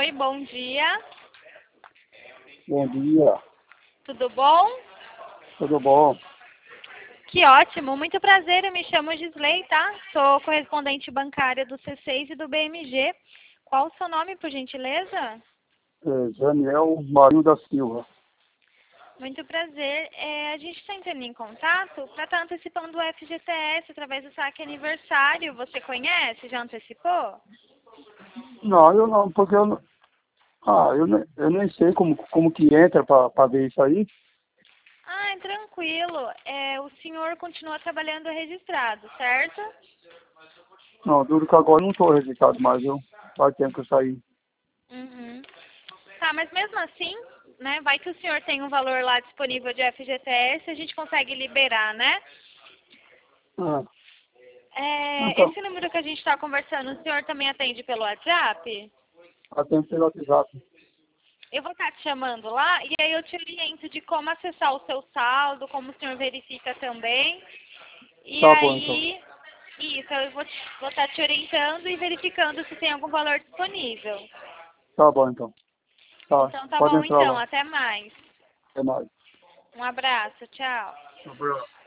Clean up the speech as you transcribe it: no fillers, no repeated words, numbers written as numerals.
Oi, bom dia. Bom dia, Tudo bom? tudo bom? Que ótimo, muito prazer, eu me chamo Gisley, tá? Sou correspondente bancária do C6 e do BMG. Qual o seu nome, por gentileza? Daniel Marinho da Silva. Muito prazer. A gente está entrando em contato para estar antecipando o FGTS através do saque aniversário. Você conhece? Já antecipou? Não, eu não, porque eu não, eu nem sei como que entra para ver isso aí. Ah, tranquilo. O senhor continua trabalhando registrado, certo? Não, duro que agora eu não estou registrado mais, eu faz tempo que eu saí. Uhum. Tá, mas mesmo assim, né, vai que o senhor tem um valor lá disponível de FGTS, a gente consegue liberar, né? Ah, então, Esse número que a gente está conversando, o senhor também atende pelo WhatsApp? atendo pelo WhatsApp. Eu vou estar te chamando lá e aí eu te oriento de como acessar o seu saldo, como o senhor verifica também. E Tá bom, então. aí, isso, eu vou estar te orientando e verificando se tem algum valor disponível. Tá bom, então. Tá, Então tá pode bom entrar então, lá. até mais. Até mais. Um abraço, tchau. Um abraço.